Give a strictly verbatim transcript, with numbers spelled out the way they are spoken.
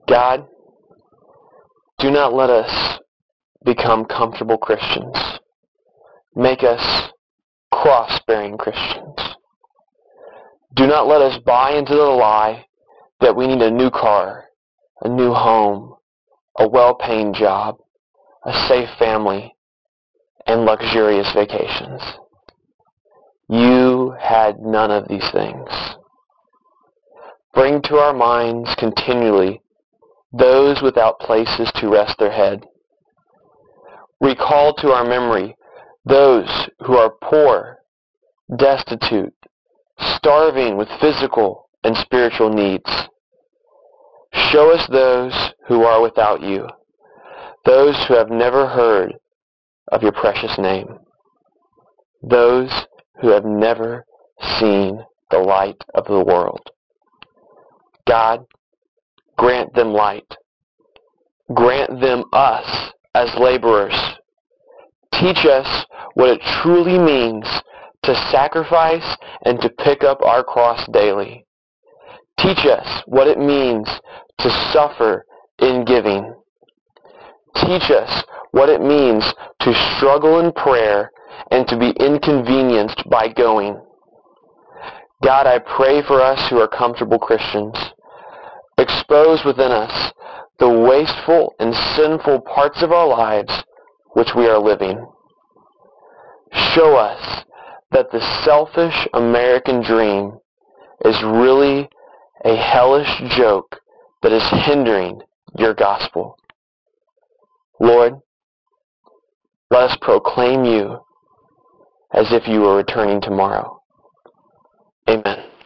God, do not let us become comfortable Christians. Make us cross-bearing Christians. Do not let us buy into the lie that we need a new car, a new home, a well-paying job, a safe family, and luxurious vacations. You had none of these things. Bring to our minds continually those without places to rest their head. Recall to our memory those who are poor, destitute, starving with physical and spiritual needs. Show us those who are without you, those who have never heard of your precious name, those who have never seen the light of the world. God, grant them light. Grant them us as laborers. Teach us what it truly means to sacrifice and to pick up our cross daily. Teach us what it means to suffer in giving. Teach us what it means to struggle in prayer and to be inconvenienced by going. God, I pray for us who are comfortable Christians. Expose within us the wasteful and sinful parts of our lives which we are living. Show us that the selfish American dream is really a hellish joke that is hindering your gospel. Lord, let us proclaim you as if you were returning tomorrow. Amen.